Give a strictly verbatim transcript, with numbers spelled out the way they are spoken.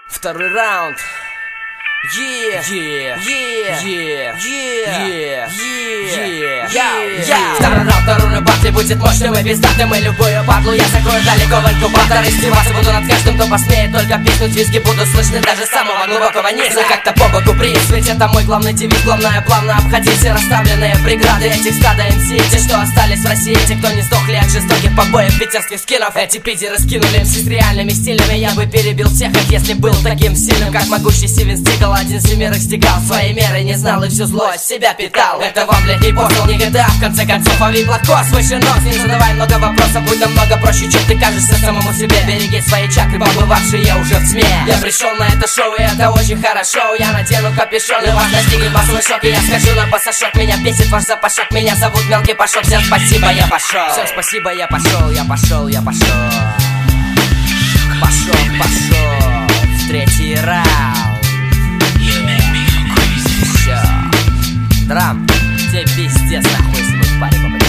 Второй раунд. Yeah, yeah, yeah, yeah, yeah, yeah, yeah, yeah. Второй раунд, второй батли будет мощным и пиздатым. И любую батлу я закрою далеко в инкубатор. Издеваться буду над каждым, кто посмеет только писнуть. Визги буду слышны даже с самого глубокого низа. Как-то по боку приз, ведь это мой главный девиз. Главное, плавно обходить все расставленные преграды. Этих стада эм си, те, что остались в России, те, кто не сдохли от жестоких побоев питерских скинов. Эти пидеры скинули эм си с реальными стилями. Я бы перебил всех их, если был таким сильным, как могущий Стивен Стигл. Один семерых стигал своей меры, не знал и всю злость себя питал. Это вам, блядь, не понял, не джи ти эй, в конце концов, а виплотко свыше нос. Не задавай много вопросов, будь намного проще, чем ты кажешься самому себе. Береги свои чакры, побывавшие уже в тьме. Я пришел на это шоу, и это очень хорошо. Я надену капюшон, и вас настигнет массовый шок. И я скажу на пасашок, меня бесит ваш запашок. Меня зовут Мелкий Пашок, всем спасибо, я пошел. Всем спасибо, я пошел, я пошел, я пошел. Пошел, пошел, в третий раунд. Драм, тебе пиздец нахуй, если мы в паре попадем.